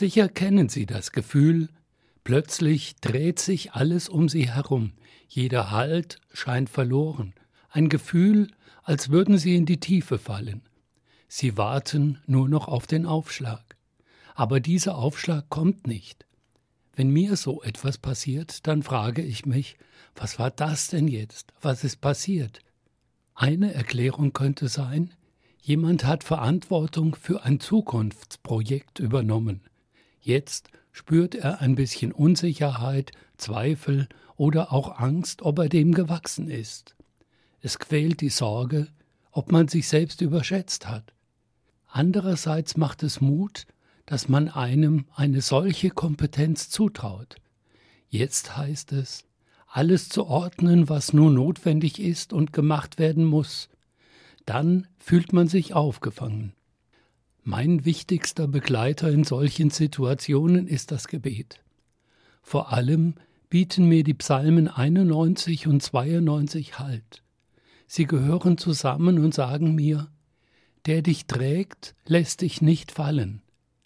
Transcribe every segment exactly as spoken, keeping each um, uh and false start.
Sicher kennen Sie das Gefühl, plötzlich dreht sich alles um Sie herum, jeder Halt scheint verloren, ein Gefühl, als würden Sie in die Tiefe fallen. Sie warten nur noch auf den Aufschlag. Aber dieser Aufschlag kommt nicht. Wenn mir so etwas passiert, dann frage ich mich, was war das denn jetzt? Was ist passiert? Eine Erklärung könnte sein, jemand hat Verantwortung für ein Zukunftsprojekt übernommen. Jetzt spürt er ein bisschen Unsicherheit, Zweifel oder auch Angst, ob er dem gewachsen ist. Es quält die Sorge, ob man sich selbst überschätzt hat. Andererseits macht es Mut, dass man einem eine solche Kompetenz zutraut. Jetzt heißt es, alles zu ordnen, was nun notwendig ist und gemacht werden muss. Dann fühlt man sich aufgefangen. Mein wichtigster Begleiter in solchen Situationen ist das Gebet. Vor allem bieten mir die Psalmen einundneunzig und zweiundneunzig Halt. Sie gehören zusammen und sagen mir, der dich trägt, lässt dich nicht fallen.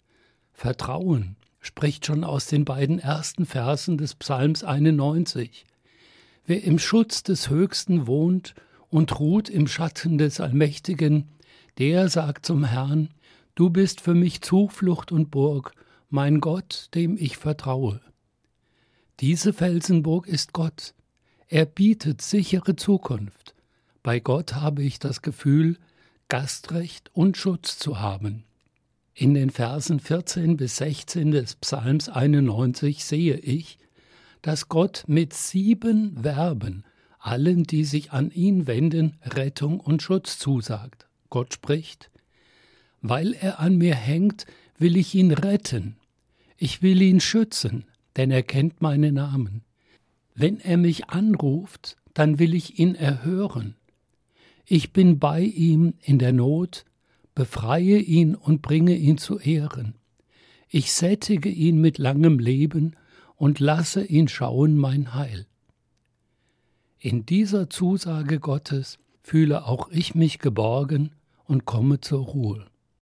Vertrauen spricht schon aus den beiden ersten Versen des Psalms einundneunzig. Wer im Schutz des Höchsten wohnt und ruht im Schatten des Allmächtigen, der sagt zum Herrn, du bist für mich Zuflucht und Burg, mein Gott, dem ich vertraue. Diese Felsenburg ist Gott. Er bietet sichere Zukunft. Bei Gott habe ich das Gefühl, Gastrecht und Schutz zu haben. In den Versen vierzehn bis sechzehn des Psalms einundneunzig sehe ich, dass Gott mit sieben Verben allen, die sich an ihn wenden, Rettung und Schutz zusagt. Gott spricht, weil er an mir hängt, will ich ihn retten. Ich will ihn schützen, denn er kennt meinen Namen. Wenn er mich anruft, dann will ich ihn erhören. Ich bin bei ihm in der Not, befreie ihn und bringe ihn zu Ehren. Ich sättige ihn mit langem Leben und lasse ihn schauen mein Heil. In dieser Zusage Gottes fühle auch ich mich geborgen und komme zur Ruhe.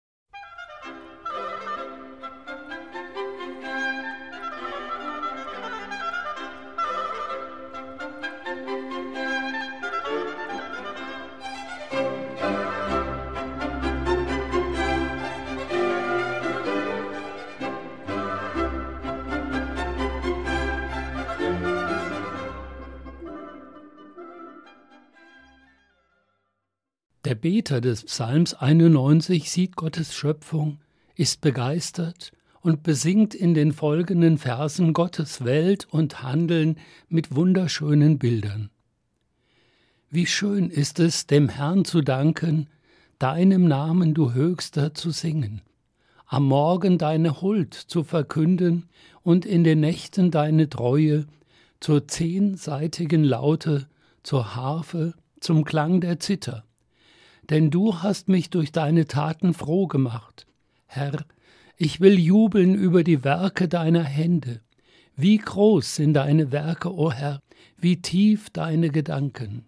Der Beter des Psalms einundneunzig sieht Gottes Schöpfung, ist begeistert und besingt in den folgenden Versen Gottes Welt und Handeln mit wunderschönen Bildern. Wie schön ist es, dem Herrn zu danken, deinem Namen, du Höchster, zu singen, am Morgen deine Huld zu verkünden und in den Nächten deine Treue, zur zehnseitigen Laute, zur Harfe, zum Klang der Zither. Denn du hast mich durch deine Taten froh gemacht. Herr, ich will jubeln über die Werke deiner Hände. Wie groß sind deine Werke, o Herr, wie tief deine Gedanken.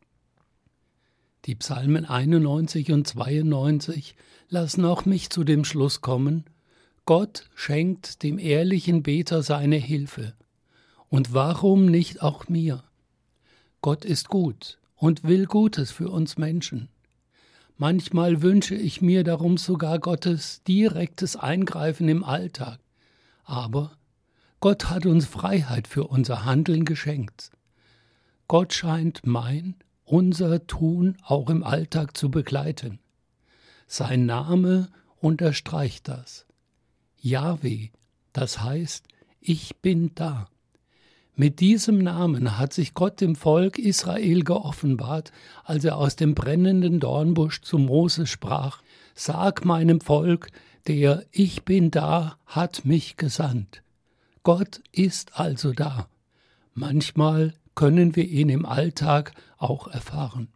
Die Psalmen einundneunzig und zweiundneunzig lassen auch mich zu dem Schluss kommen, Gott schenkt dem ehrlichen Beter seine Hilfe. Und warum nicht auch mir? Gott ist gut und will Gutes für uns Menschen. Manchmal wünsche ich mir darum sogar Gottes direktes Eingreifen im Alltag. Aber Gott hat uns Freiheit für unser Handeln geschenkt. Gott scheint mein, unser Tun auch im Alltag zu begleiten. Sein Name unterstreicht das. Jahwe, das heißt, ich bin da. Mit diesem Namen hat sich Gott dem Volk Israel geoffenbart, als er aus dem brennenden Dornbusch zu Mose sprach, sag meinem Volk, der Ich bin da, hat mich gesandt. Gott ist also da. Manchmal können wir ihn im Alltag auch erfahren.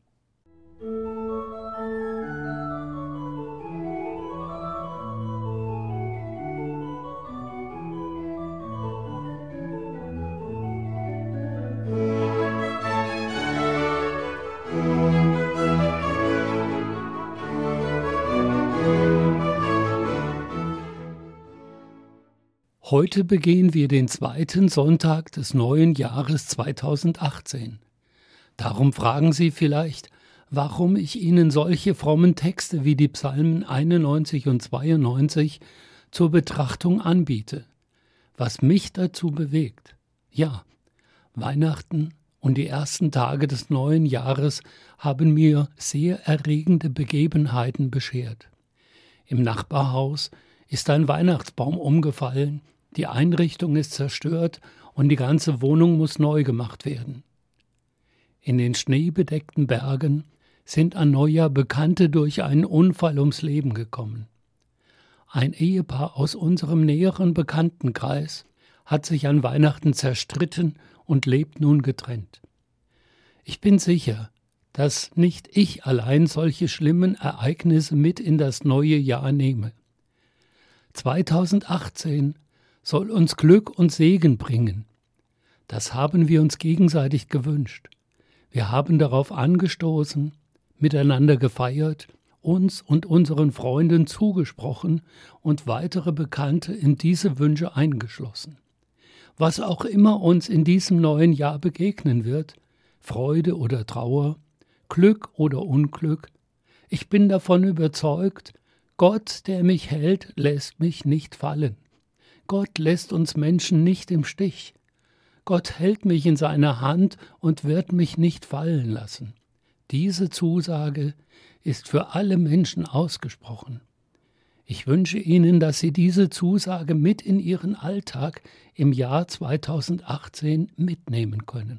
Heute begehen wir den zweiten Sonntag des neuen Jahres zweitausendachtzehn. Darum fragen Sie vielleicht, warum ich Ihnen solche frommen Texte wie die Psalmen einundneunzig und zweiundneunzig zur Betrachtung anbiete. Was mich dazu bewegt? Ja, Weihnachten und die ersten Tage des neuen Jahres haben mir sehr erregende Begebenheiten beschert. Im Nachbarhaus ist ein Weihnachtsbaum umgefallen, die Einrichtung ist zerstört und die ganze Wohnung muss neu gemacht werden. In den schneebedeckten Bergen sind an Neujahr Bekannte durch einen Unfall ums Leben gekommen. Ein Ehepaar aus unserem näheren Bekanntenkreis hat sich an Weihnachten zerstritten und lebt nun getrennt. Ich bin sicher, dass nicht ich allein solche schlimmen Ereignisse mit in das neue Jahr nehme. zweitausendachtzehn soll uns Glück und Segen bringen. Das haben wir uns gegenseitig gewünscht. Wir haben darauf angestoßen, miteinander gefeiert, uns und unseren Freunden zugesprochen und weitere Bekannte in diese Wünsche eingeschlossen. Was auch immer uns in diesem neuen Jahr begegnen wird, Freude oder Trauer, Glück oder Unglück, ich bin davon überzeugt, Gott, der mich hält, lässt mich nicht fallen. Gott lässt uns Menschen nicht im Stich. Gott hält mich in seiner Hand und wird mich nicht fallen lassen. Diese Zusage ist für alle Menschen ausgesprochen. Ich wünsche Ihnen, dass Sie diese Zusage mit in Ihren Alltag im Jahr zweitausendachtzehn mitnehmen können.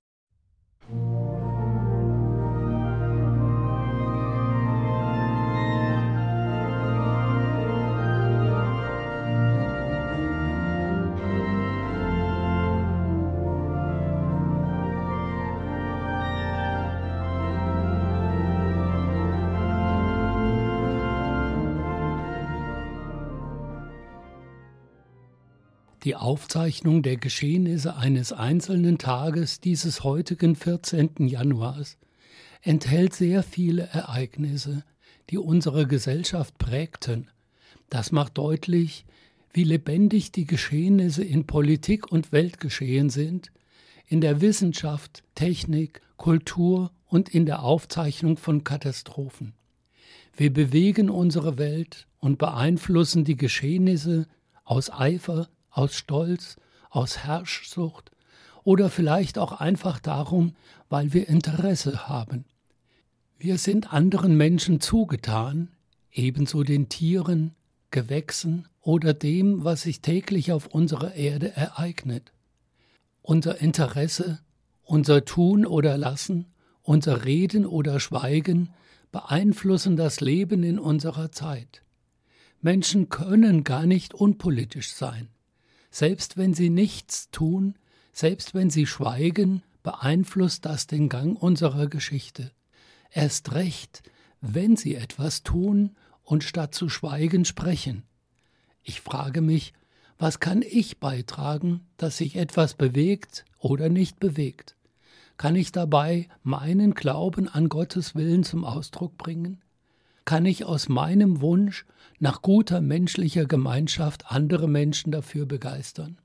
Die Aufzeichnung der Geschehnisse eines einzelnen Tages dieses heutigen vierzehnten Januars enthält sehr viele Ereignisse, die unsere Gesellschaft prägten. Das macht deutlich, wie lebendig die Geschehnisse in Politik und Weltgeschehen sind, in der Wissenschaft, Technik, Kultur und in der Aufzeichnung von Katastrophen. Wir bewegen unsere Welt und beeinflussen die Geschehnisse aus Eifer, aus Stolz, aus Herrschsucht oder vielleicht auch einfach darum, weil wir Interesse haben. Wir sind anderen Menschen zugetan, ebenso den Tieren, Gewächsen oder dem, was sich täglich auf unserer Erde ereignet. Unser Interesse, unser Tun oder Lassen, unser Reden oder Schweigen beeinflussen das Leben in unserer Zeit. Menschen können gar nicht unpolitisch sein. Selbst wenn sie nichts tun, selbst wenn sie schweigen, beeinflusst das den Gang unserer Geschichte. Erst recht, wenn sie etwas tun und statt zu schweigen sprechen. Ich frage mich, was kann ich beitragen, dass sich etwas bewegt oder nicht bewegt? Kann ich dabei meinen Glauben an Gottes Willen zum Ausdruck bringen? Kann ich aus meinem Wunsch nach guter menschlicher Gemeinschaft andere Menschen dafür begeistern?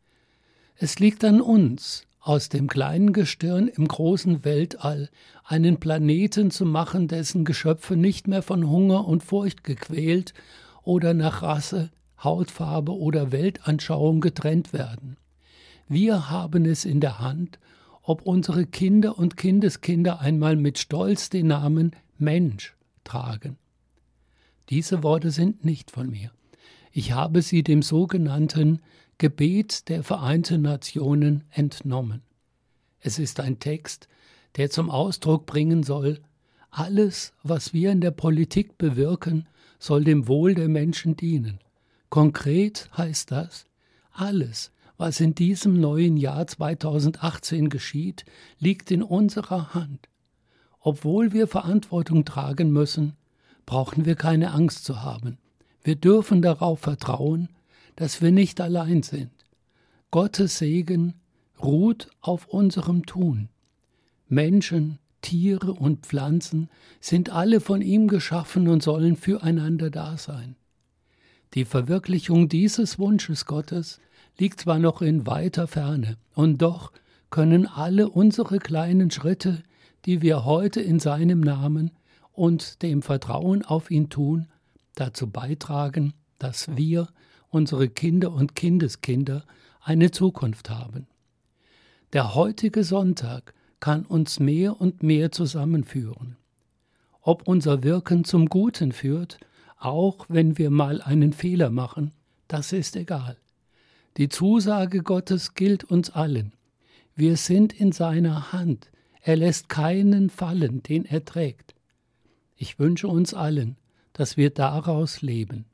Es liegt an uns, aus dem kleinen Gestirn im großen Weltall einen Planeten zu machen, dessen Geschöpfe nicht mehr von Hunger und Furcht gequält oder nach Rasse, Hautfarbe oder Weltanschauung getrennt werden. Wir haben es in der Hand, ob unsere Kinder und Kindeskinder einmal mit Stolz den Namen Mensch tragen. Diese Worte sind nicht von mir. Ich habe sie dem sogenannten Gebet der Vereinten Nationen entnommen. Es ist ein Text, der zum Ausdruck bringen soll, alles, was wir in der Politik bewirken, soll dem Wohl der Menschen dienen. Konkret heißt das, alles, was in diesem neuen Jahr zweitausendachtzehn geschieht, liegt in unserer Hand. Obwohl wir Verantwortung tragen müssen, brauchen wir keine Angst zu haben. Wir dürfen darauf vertrauen, dass wir nicht allein sind. Gottes Segen ruht auf unserem Tun. Menschen, Tiere und Pflanzen sind alle von ihm geschaffen und sollen füreinander da sein. Die Verwirklichung dieses Wunsches Gottes liegt zwar noch in weiter Ferne, und doch können alle unsere kleinen Schritte, die wir heute in seinem Namen und dem Vertrauen auf ihn tun, dazu beitragen, dass wir, unsere Kinder und Kindeskinder, eine Zukunft haben. Der heutige Sonntag kann uns mehr und mehr zusammenführen. Ob unser Wirken zum Guten führt, auch wenn wir mal einen Fehler machen, das ist egal. Die Zusage Gottes gilt uns allen. Wir sind in seiner Hand. Er lässt keinen fallen, den er trägt. Ich wünsche uns allen, dass wir daraus leben.